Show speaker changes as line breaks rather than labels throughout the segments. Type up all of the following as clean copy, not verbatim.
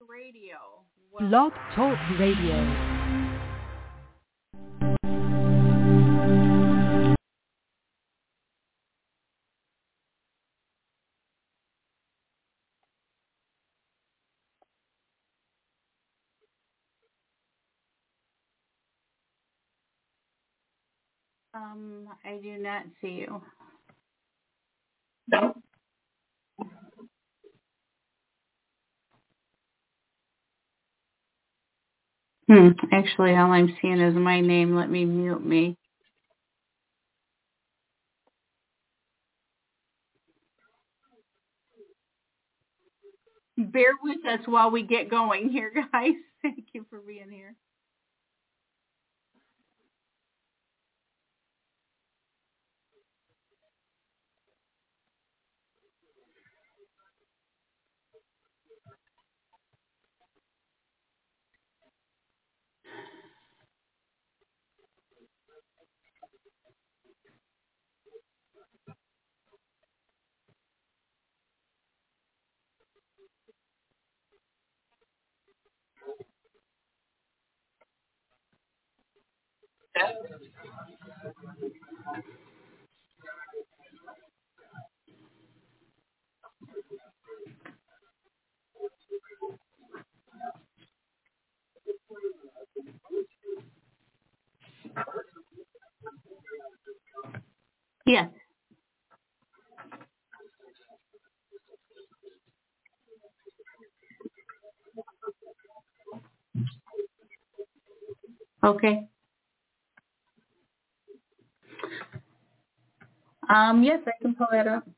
Radio.
Blog Talk Radio.
I do not see you. Actually, all I'm seeing is my name. Let me mute me. Bear with us while we get going here, guys. Thank you for being here. Yes. Okay. Yes, I can pull that up.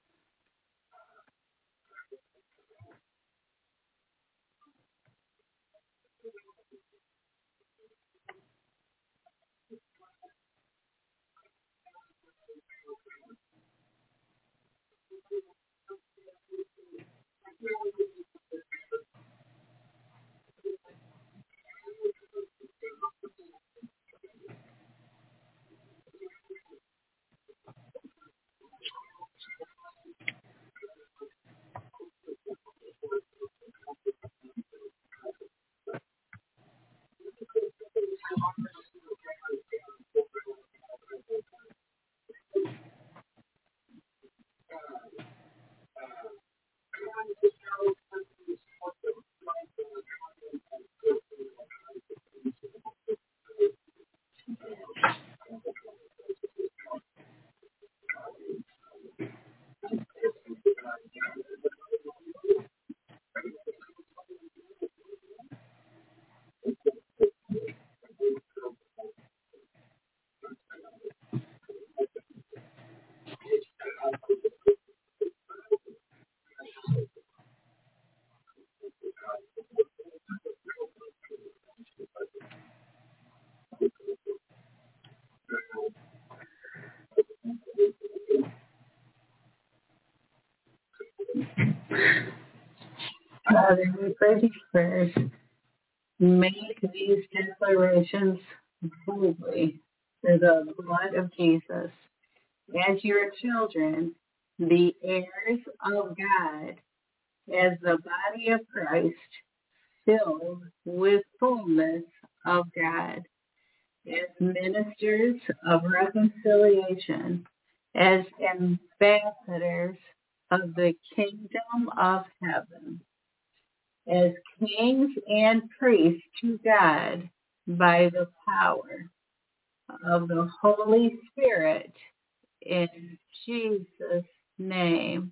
Father, we pray these prayers. Make these declarations boldly through the blood of Jesus. As your children, the heirs of God, as the body of Christ, filled with fullness of God, as ministers of reconciliation, as ambassadors of the kingdom of heaven, as kings and priests to God by the power of the Holy Spirit, in Jesus' name.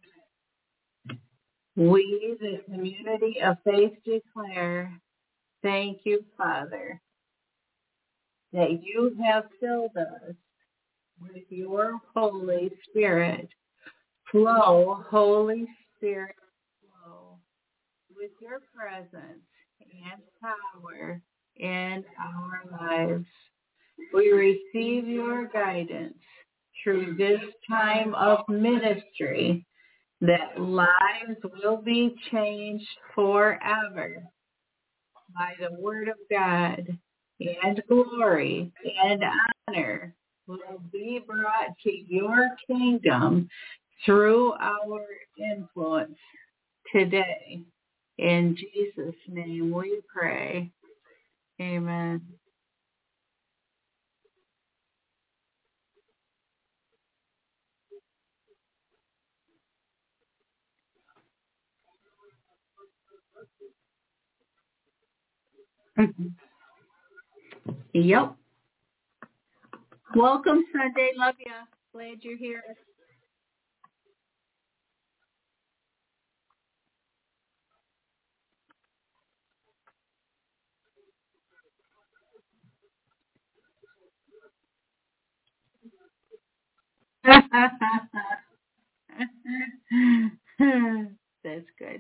We, the community of faith, declare, thank you, Father, that you have filled us with your Holy Spirit. Flow, Holy Spirit, flow with your presence and power in our lives. We receive your guidance through this time of ministry, that lives will be changed forever by the word of God, and glory and honor will be brought to your kingdom through our influence today. In Jesus' name we pray. Amen. Yep. Welcome Sunday. Love ya. Glad you're here. That's good.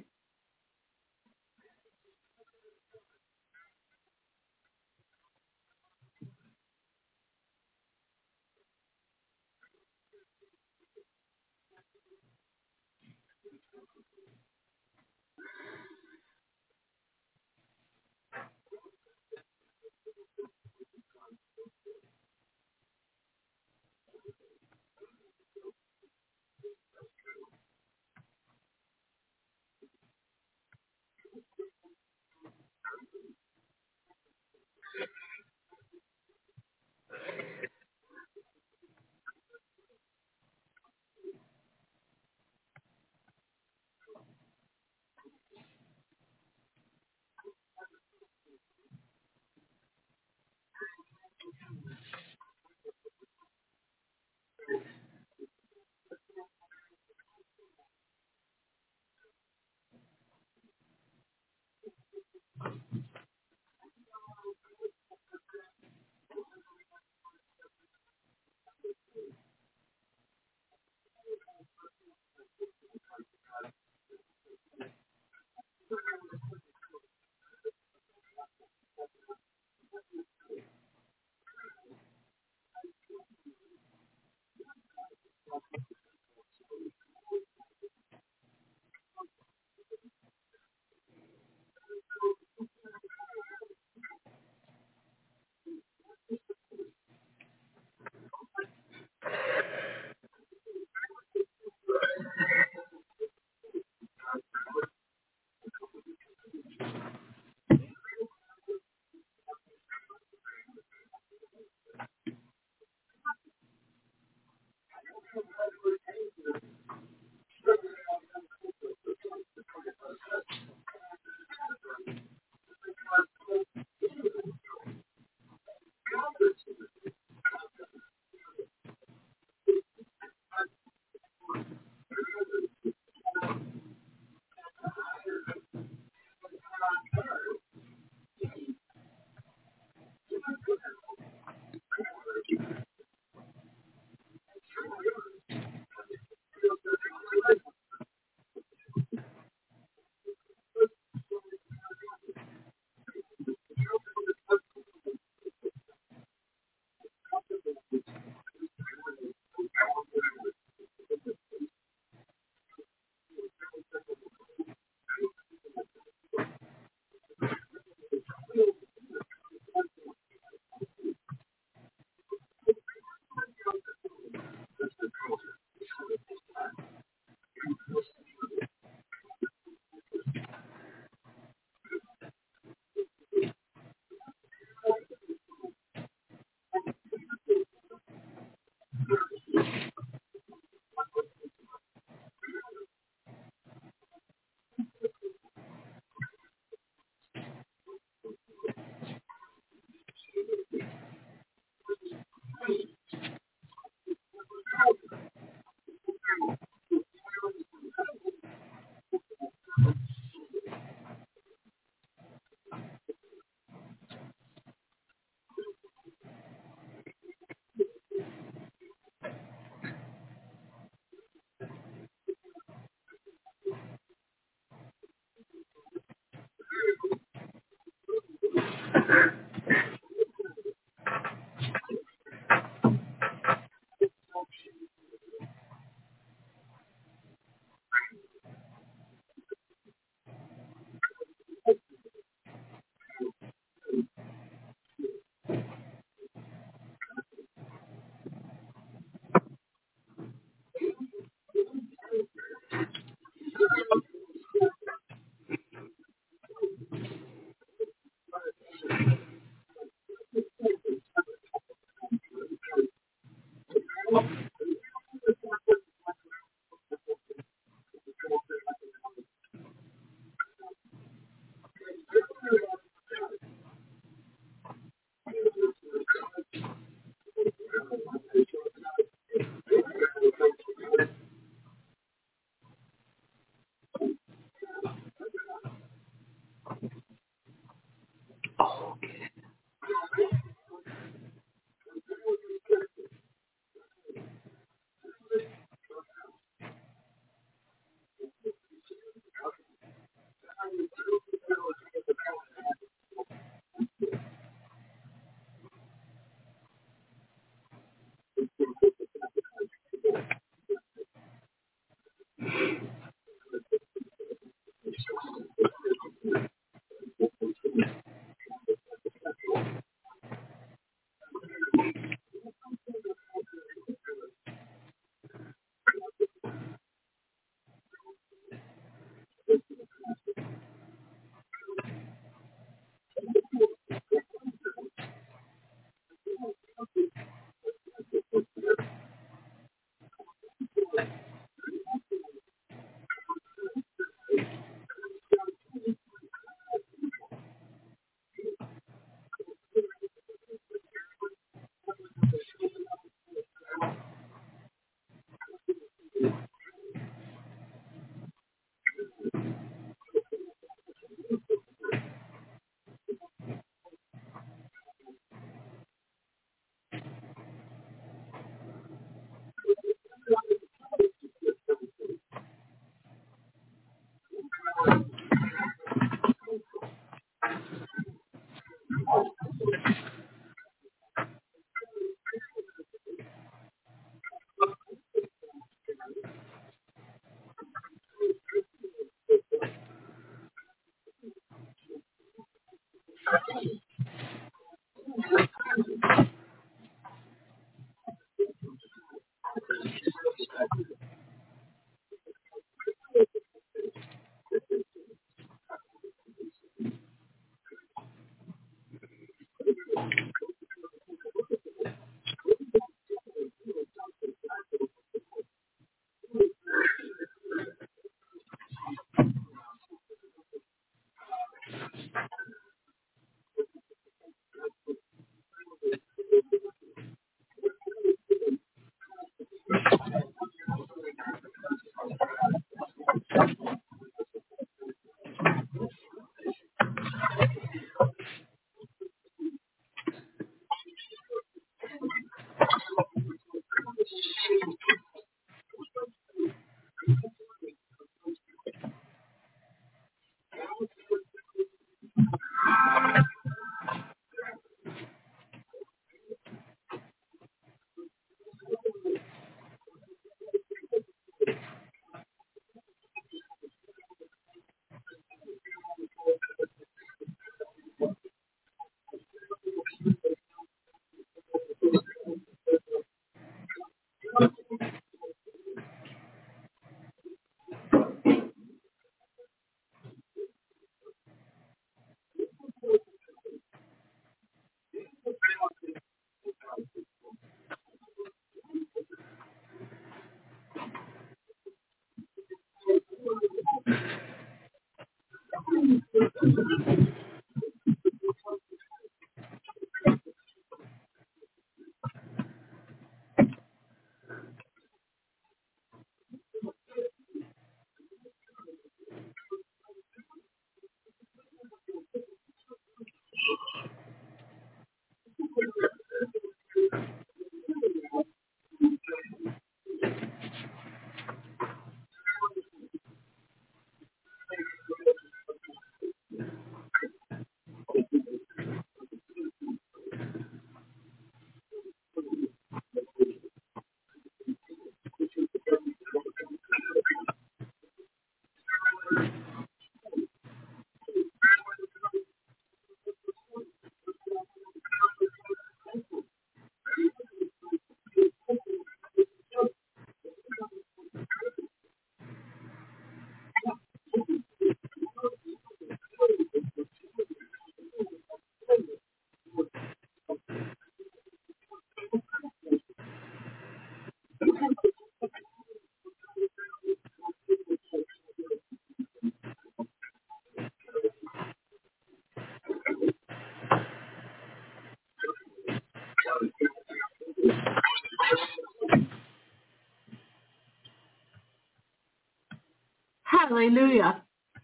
Hallelujah.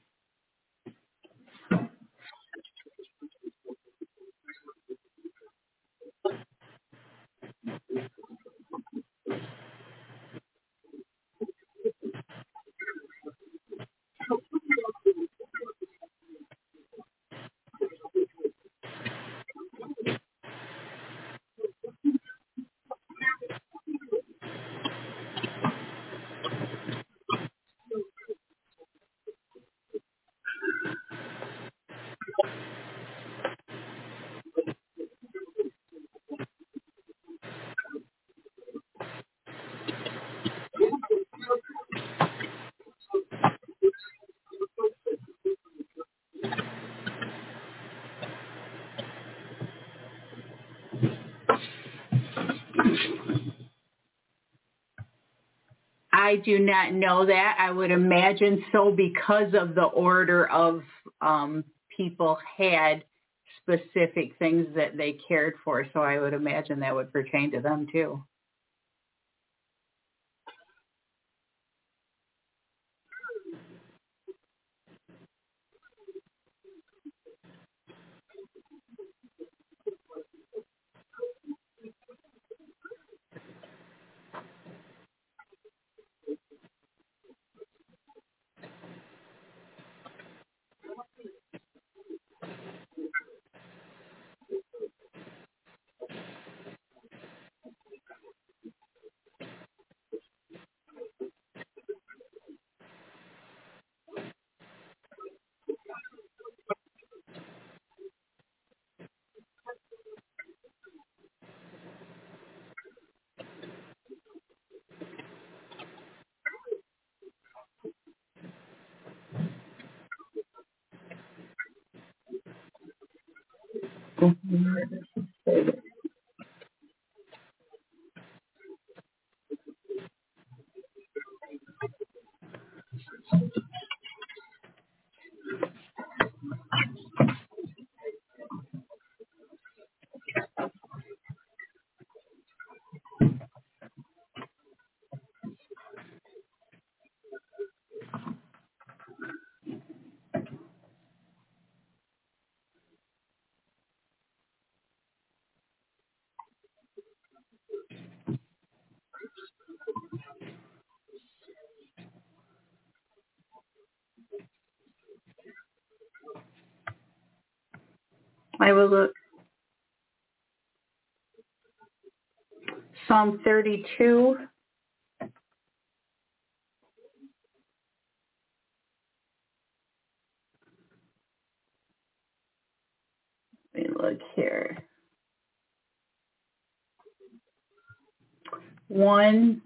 I do not know that. I would imagine so because of the order of people had specific things that they cared for. So I would imagine that would pertain to them too. I will look. Psalm 32. Let me look here. 1.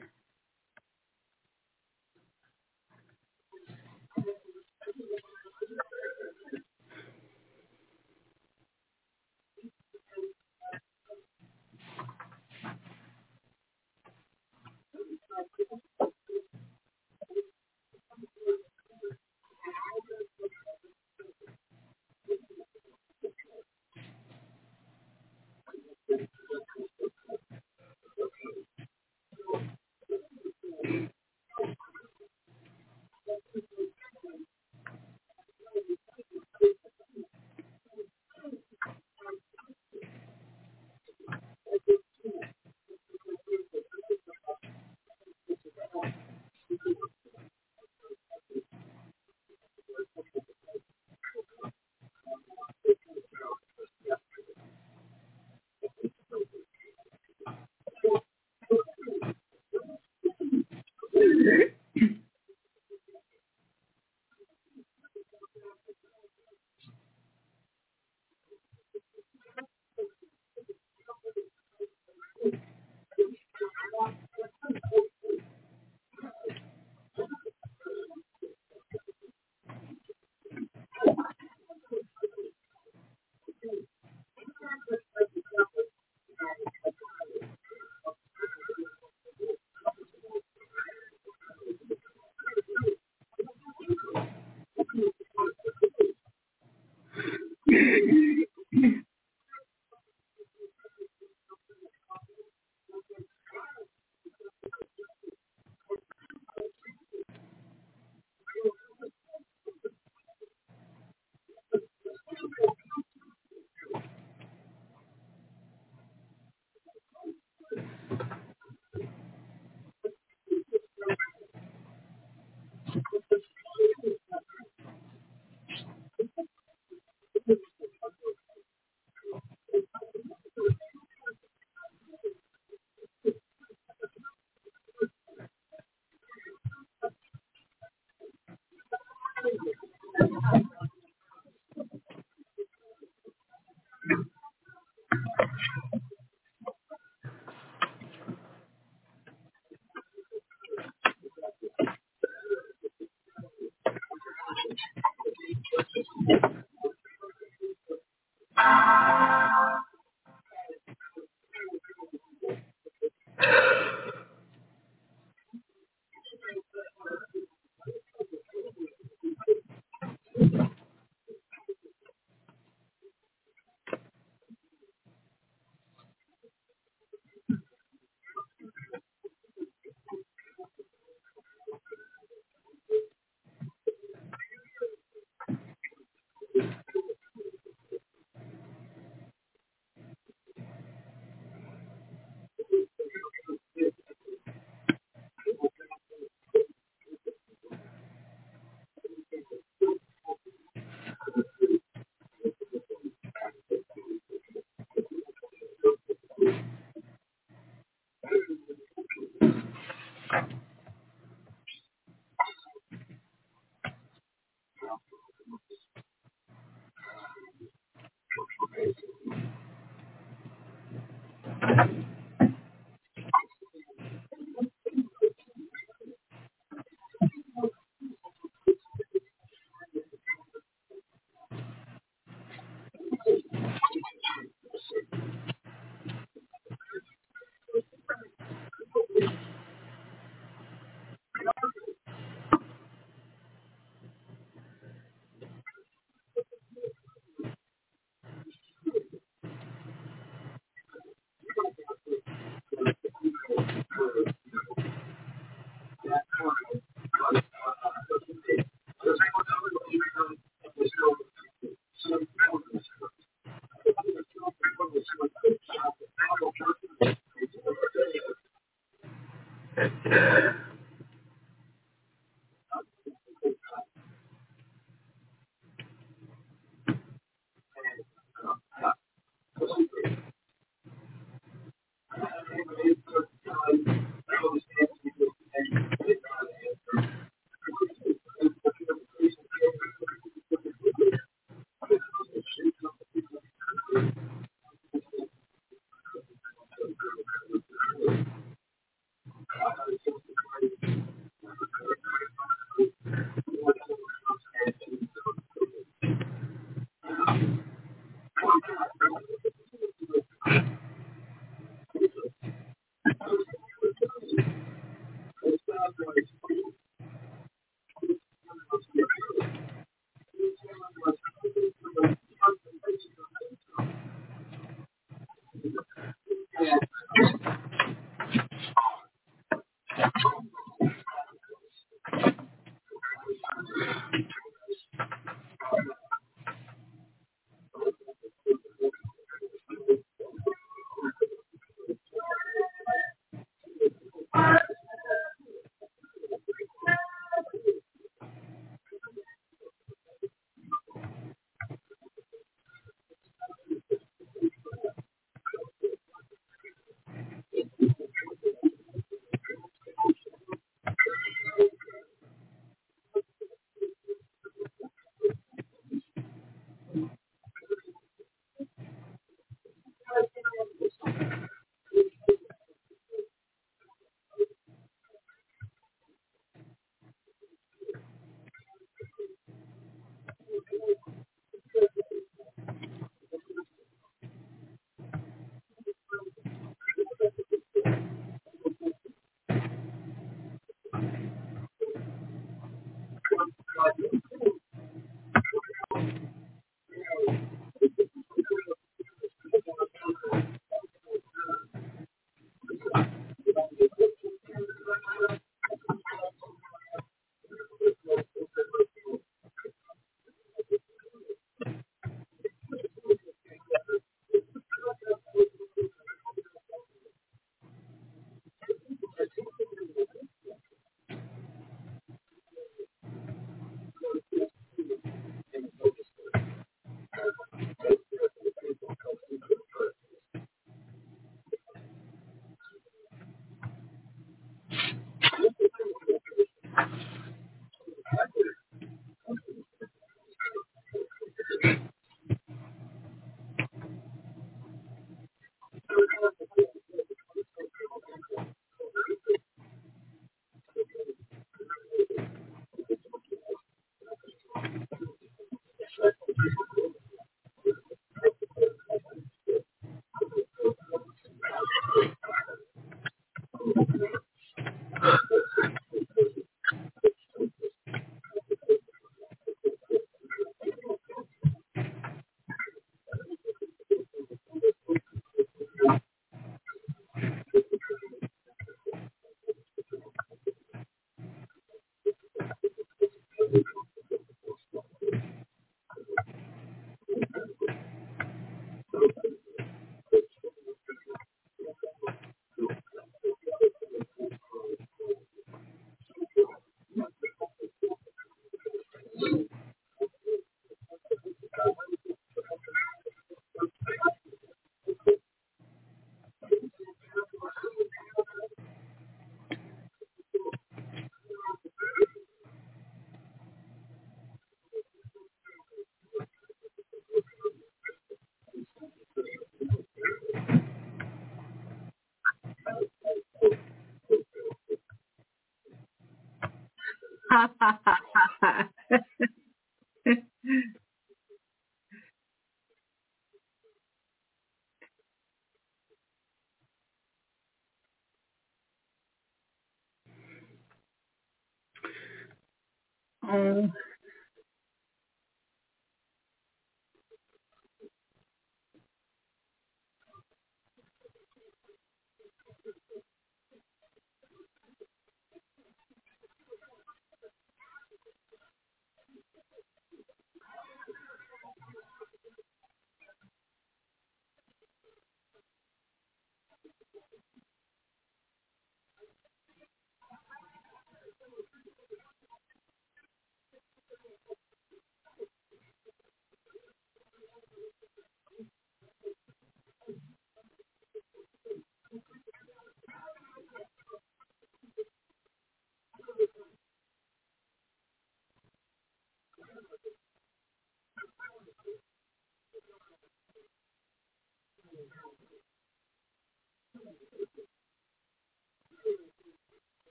Oh,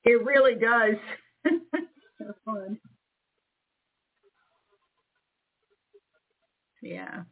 It really does. So fun. Yeah.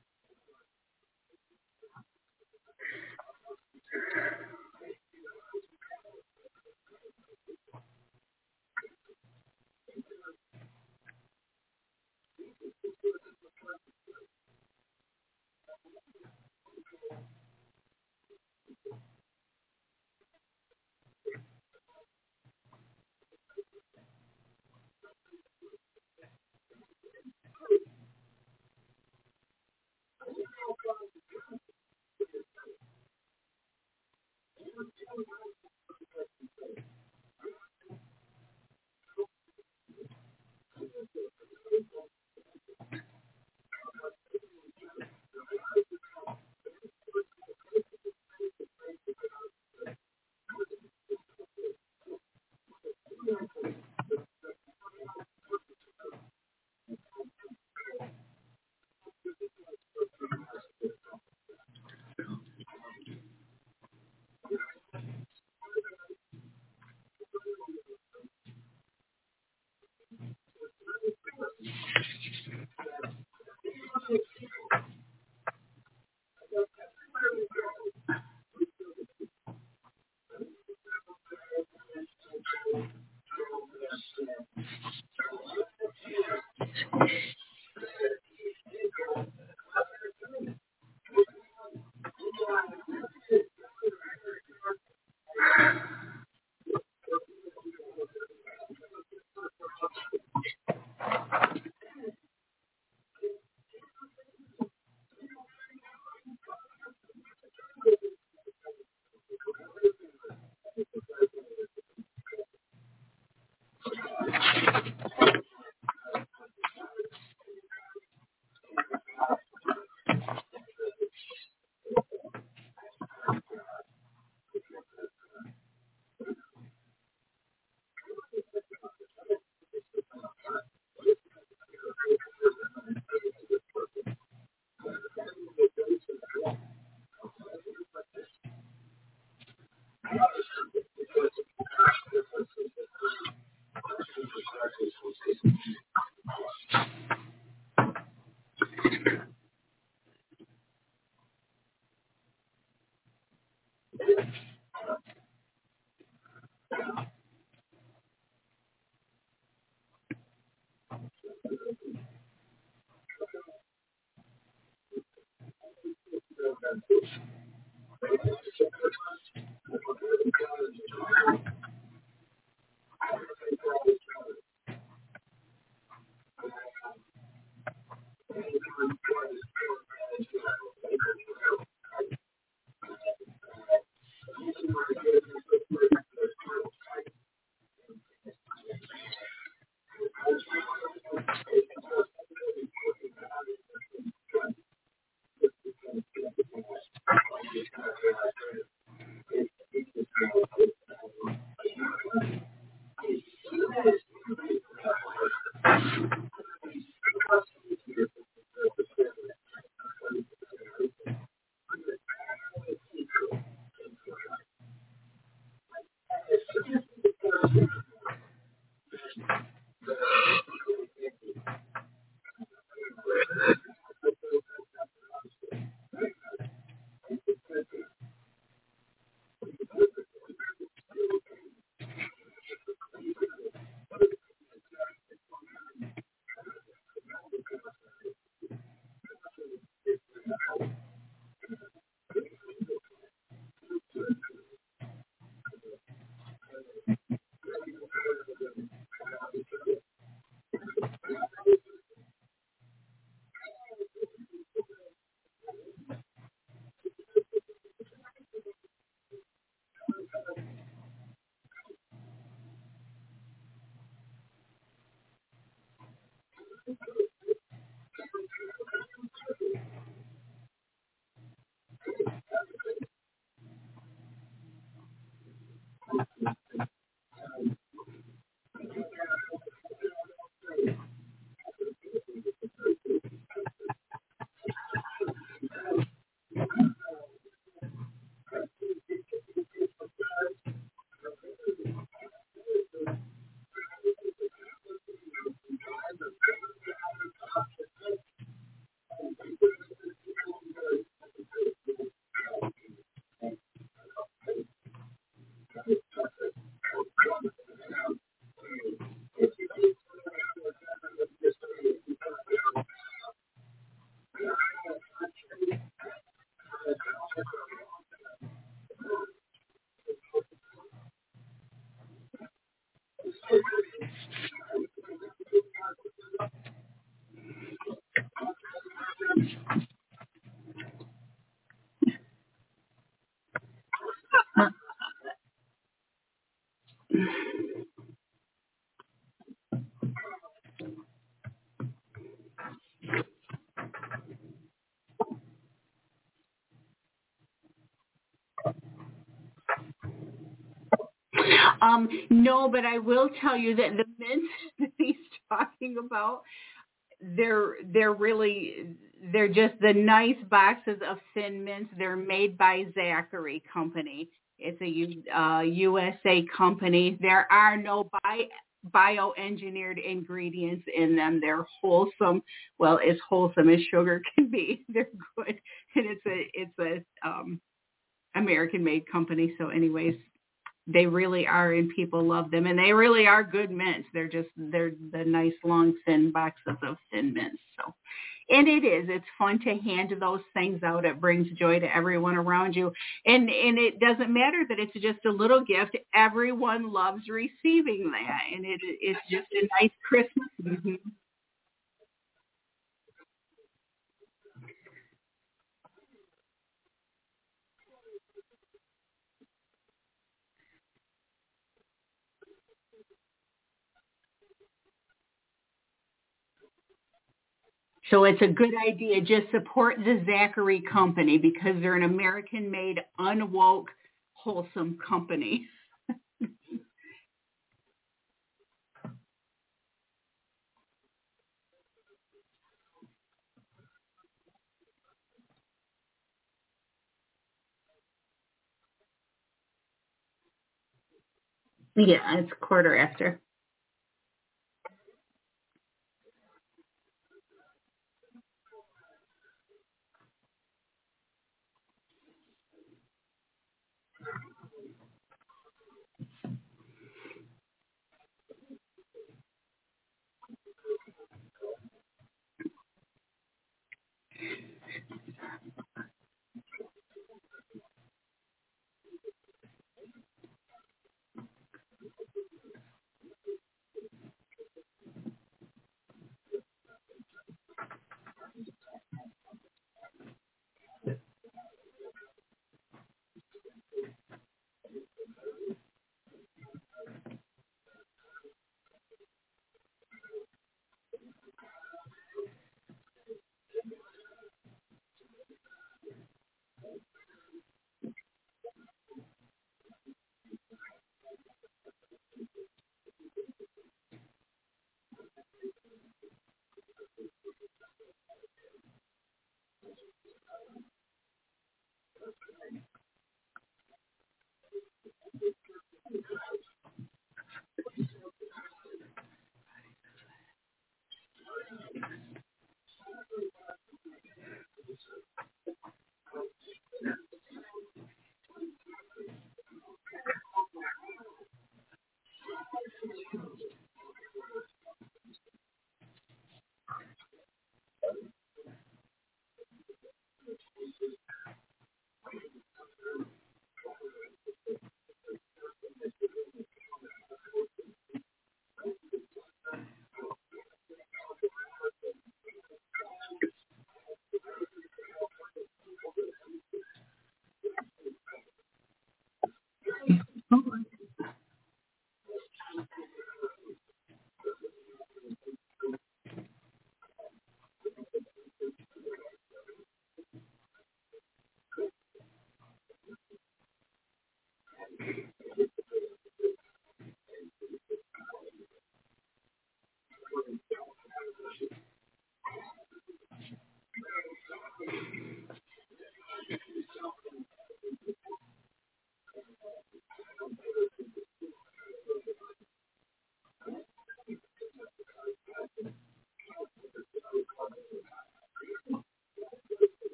No, but I will tell you that the mints that he's talking about, they're just the nice boxes of thin mints. They're made by Zachary Company. It's a USA company. There are no bioengineered ingredients in them. They're wholesome. Well, as wholesome as sugar can be. They're good, and it's a American made company. So, anyways, they really are, and people love them, and they really are good mints. They're the nice long thin boxes of thin mints. So, and it's fun to hand those things out. It brings joy to everyone around you, and it doesn't matter that it's just a little gift. Everyone loves receiving that, and it's just a nice Christmas. Mhm. So it's a good idea. Just support the Zachary Company because they're an American-made, unwoke, wholesome company. Yeah, it's quarter after.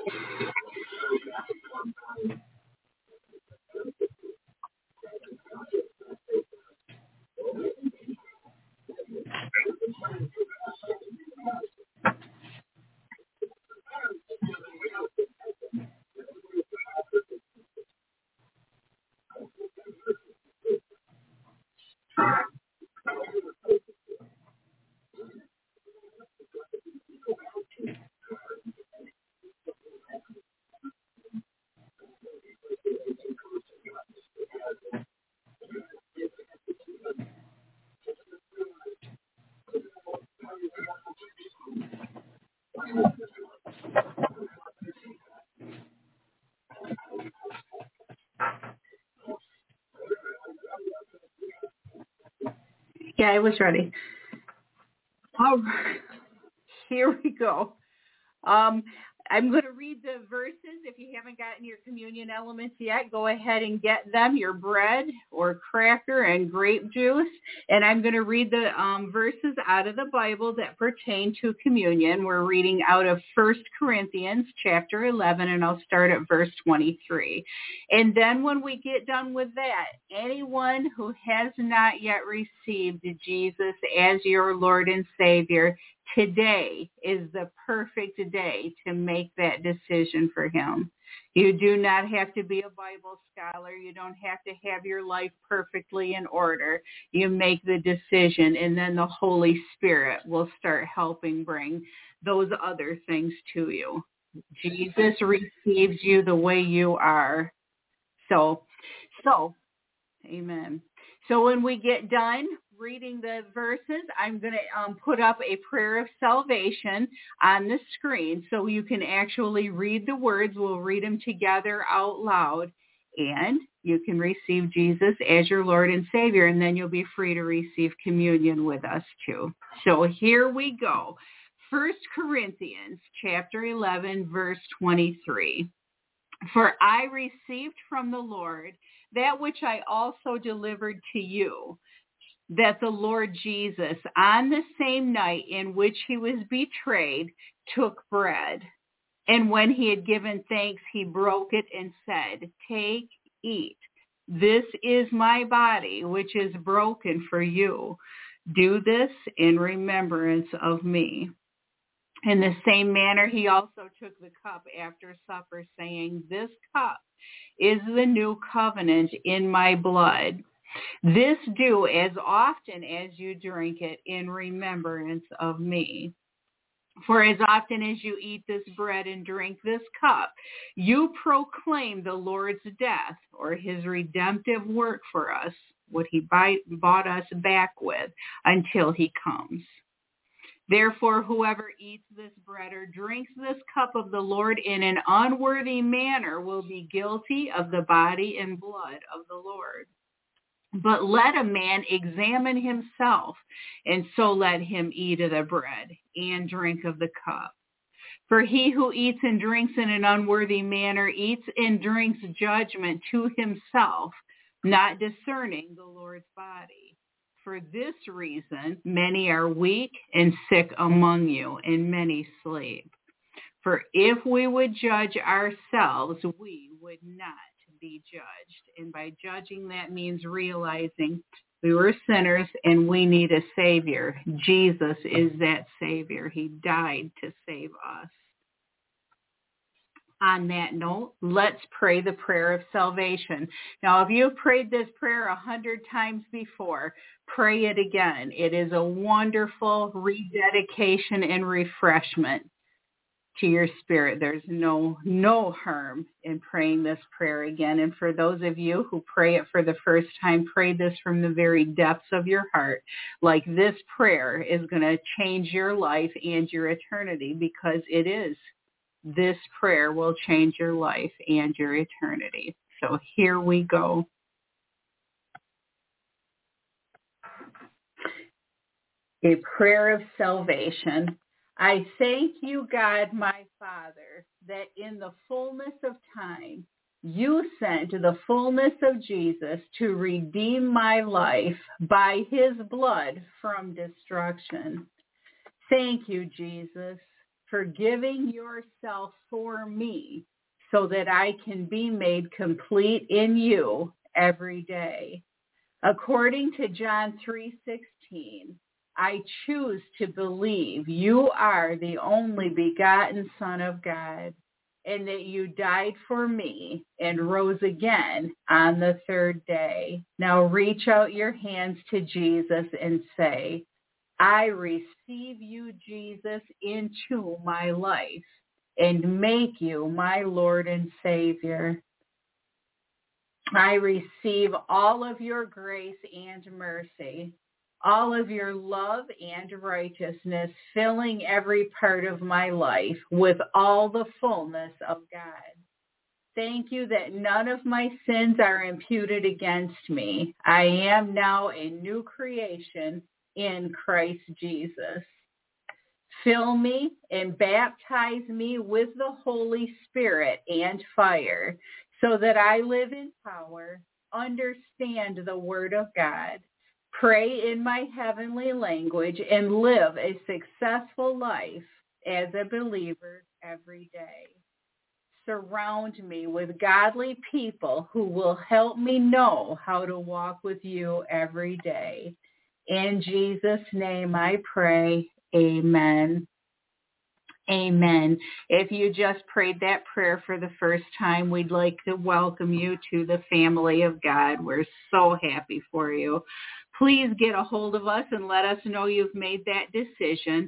Yeah, I was ready. All right. Here we go. I'm going to read the verses. If you haven't gotten your communion elements yet, go ahead and get them, your bread or cracker and grape juice. And I'm going to read the verses out of the Bible that pertain to communion. We're reading out of 1 Corinthians chapter 11, and I'll start at verse 23. And then when we get done with that, anyone who has not yet received Jesus as your Lord and Savior, today is the perfect day to make that decision for him. You do not have to be a Bible scholar. You don't have to have your life perfectly in order. You make the decision, and then the Holy Spirit will start helping bring those other things to you. Jesus receives you the way you are. So, amen. So when we get done reading the verses, I'm going to put up a prayer of salvation on the screen so you can actually read the words. We'll read them together out loud, and you can receive Jesus as your Lord and Savior, and then you'll be free to receive communion with us too. So here we go. 1 Corinthians chapter 11, verse 23. For I received from the Lord that which I also delivered to you, that the Lord Jesus, on the same night in which he was betrayed, took bread. And when he had given thanks, he broke it and said, "Take, eat. This is my body, which is broken for you. Do this in remembrance of me." In the same manner, he also took the cup after supper, saying, "This cup is the new covenant in my blood. This do as often as you drink it in remembrance of me. For as often as you eat this bread and drink this cup, you proclaim the Lord's death, or his redemptive work for us, what he bought us back with, until he comes. Therefore, whoever eats this bread or drinks this cup of the Lord in an unworthy manner will be guilty of the body and blood of the Lord. But let a man examine himself, and so let him eat of the bread and drink of the cup. For he who eats and drinks in an unworthy manner eats and drinks judgment to himself, not discerning the Lord's body. For this reason, many are weak and sick among you, and many sleep. For if we would judge ourselves, we would not be judged. And by judging, that means realizing we were sinners and we need a Savior. Jesus is that Savior. He died to save us. On that note, let's pray the prayer of salvation. Now, if you've prayed this prayer 100 times before, pray it again. It is a wonderful rededication and refreshment to your spirit. There's no harm in praying this prayer again. And for those of you who pray it for the first time, pray this from the very depths of your heart. Like this prayer is going to change your life and your eternity, because it is. This prayer will change your life and your eternity. So here we go. A prayer of salvation. I thank you, God, my Father, that in the fullness of time, you sent the fullness of Jesus to redeem my life by his blood from destruction. Thank you, Jesus. for giving yourself for me so that I can be made complete in you every day. According to John 3:16, I choose to believe you are the only begotten Son of God, and that you died for me and rose again on the third day. Now reach out your hands to Jesus and say, I receive you, Jesus, into my life and make you my Lord and Savior. I receive all of your grace and mercy, all of your love and righteousness, filling every part of my life with all the fullness of God. Thank you that none of my sins are imputed against me. I am now a new creation in Christ Jesus. Fill me and baptize me with the Holy Spirit and fire, so that I live in power, understand the Word of God, pray in my heavenly language, and live a successful life as a believer every day. Surround me with godly people who will help me know how to walk with you every day. In Jesus' name I pray, amen. Amen. If you just prayed that prayer for the first time, we'd like to welcome you to the family of God. We're so happy for you. Please get a hold of us and let us know you've made that decision.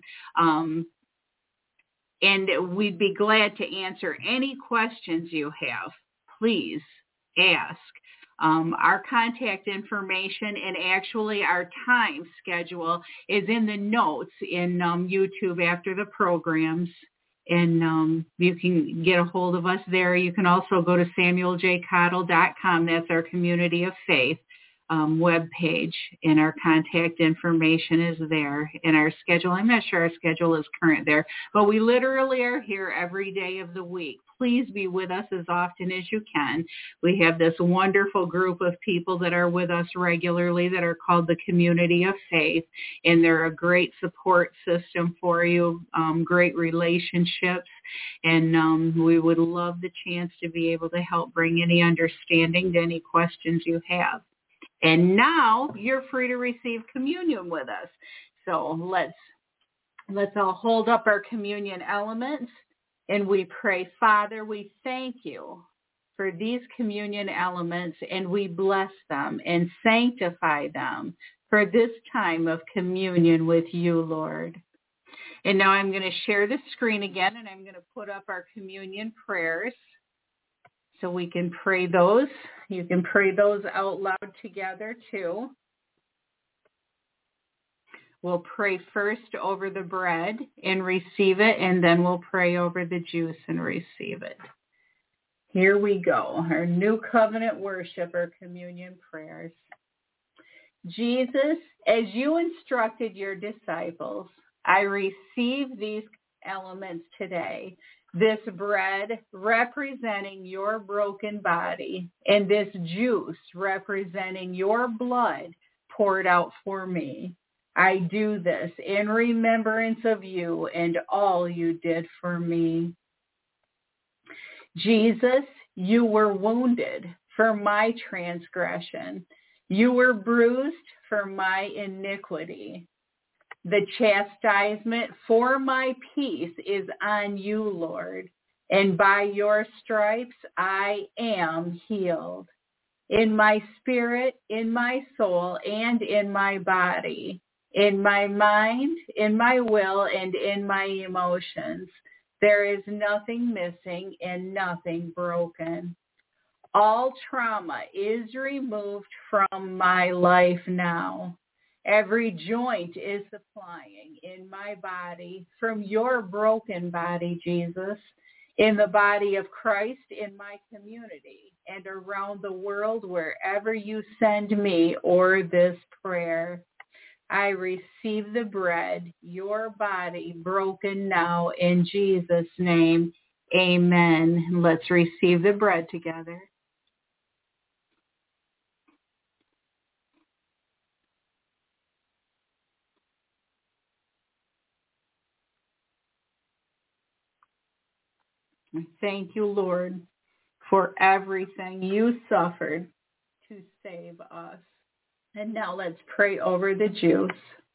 And we'd be glad to answer any questions you have. Please ask. Our contact information and actually our time schedule is in the notes in YouTube after the programs. And you can get a hold of us there. You can also go to SamuelJCottle.com. That's our Community of Faith webpage, and our contact information is there. And our schedule, I'm not sure our schedule is current there, but we literally are here every day of the week. Please be with us as often as you can. We have this wonderful group of people that are with us regularly that are called the Community of Faith, and they're a great support system for you, great relationships, and we would love the chance to be able to help bring any understanding to any questions you have. And now you're free to receive communion with us. So let's all hold up our communion elements and we pray. Father, we thank you for these communion elements, and we bless them and sanctify them for this time of communion with you, Lord. And now I'm going to share the screen again, and I'm going to put up our communion prayers so we can pray those. You can pray those out loud together too. We'll pray first over the bread and receive it, and then we'll pray over the juice and receive it. Here we go, our new covenant worship, our communion prayers. Jesus, as you instructed your disciples, I receive these elements today. This bread representing your broken body, and this juice representing your blood poured out for me. I do this in remembrance of you and all you did for me. Jesus, you were wounded for my transgression. You were bruised for my iniquity. The chastisement for my peace is on you, Lord, and by your stripes I am healed. In my spirit, in my soul, and in my body, in my mind, in my will, and in my emotions, there is nothing missing and nothing broken. All trauma is removed from my life now. Every joint is supplying in my body from your broken body, Jesus, in the body of Christ, in my community, and around the world wherever you send me or this prayer. I receive the bread, your body broken now in Jesus' name. Amen. Let's receive the bread together. Thank you, Lord, for everything you suffered to save us. And now let's pray over the juice.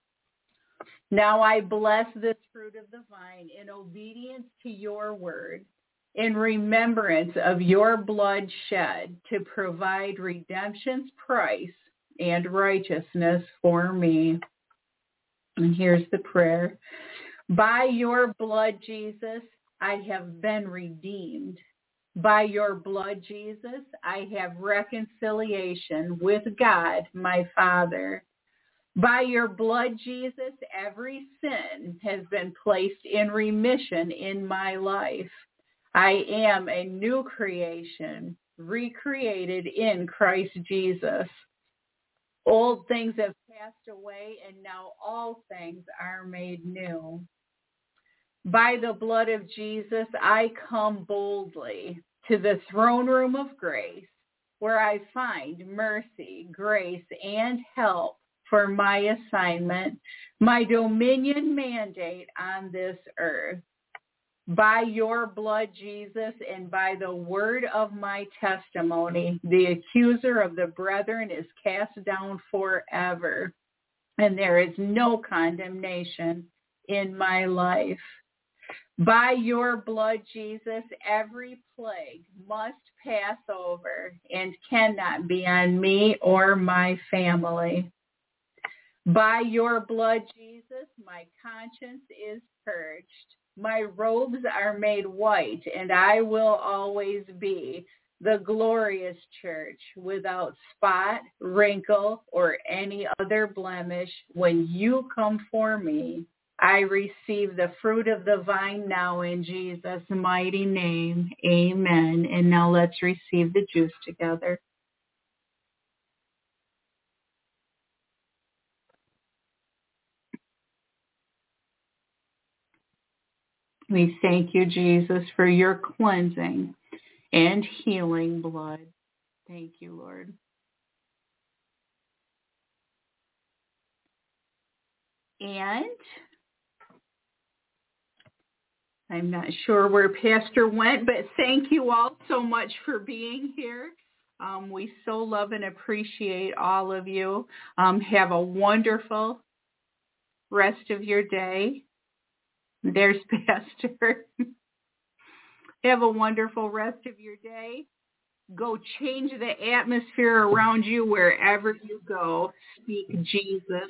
Now I bless this fruit of the vine in obedience to your word, in remembrance of your blood shed to provide redemption's price and righteousness for me. And here's the prayer. By your blood, Jesus, I have been redeemed. By your blood, Jesus, I have reconciliation with God, my Father. By your blood, Jesus, every sin has been placed in remission in my life. I am a new creation, recreated in Christ Jesus. Old things have passed away, and now all things are made new. By the blood of Jesus, I come boldly to the throne room of grace, where I find mercy, grace, and help for my assignment, my dominion mandate on this earth. By your blood, Jesus, and by the word of my testimony, the accuser of the brethren is cast down forever, and there is no condemnation in my life. By your blood, Jesus, every plague must pass over and cannot be on me or my family. By your blood, Jesus, my conscience is purged. My robes are made white, and I will always be the glorious church without spot, wrinkle, or any other blemish when you come for me. I receive the fruit of the vine now in Jesus' mighty name. Amen. And now let's receive the juice together. We thank you, Jesus, for your cleansing and healing blood. Thank you, Lord. And I'm not sure where Pastor went, but thank you all so much for being here. We so love and appreciate all of you. Have a wonderful rest of your day. There's Pastor. Have a wonderful rest of your day. Go change the atmosphere around you wherever you go. Speak Jesus.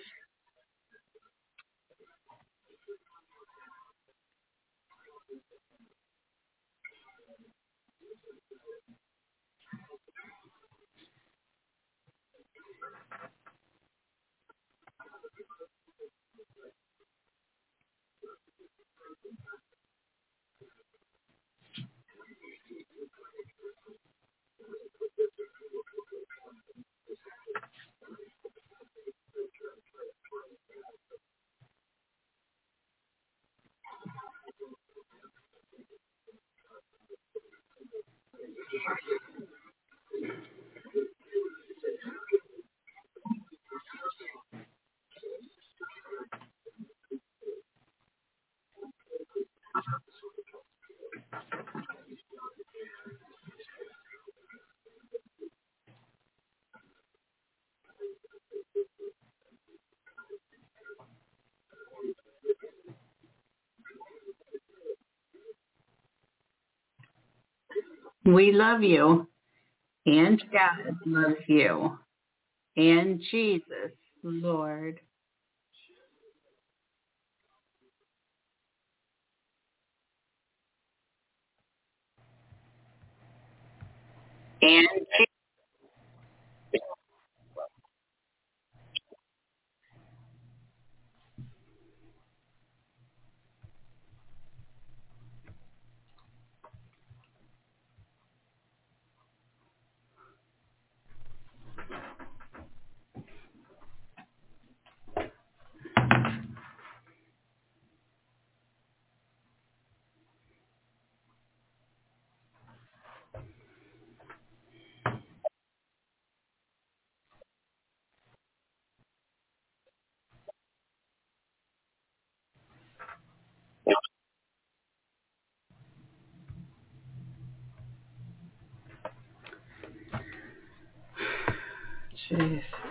We love you, and God loves you, and Jesus, Lord. And
Jeez.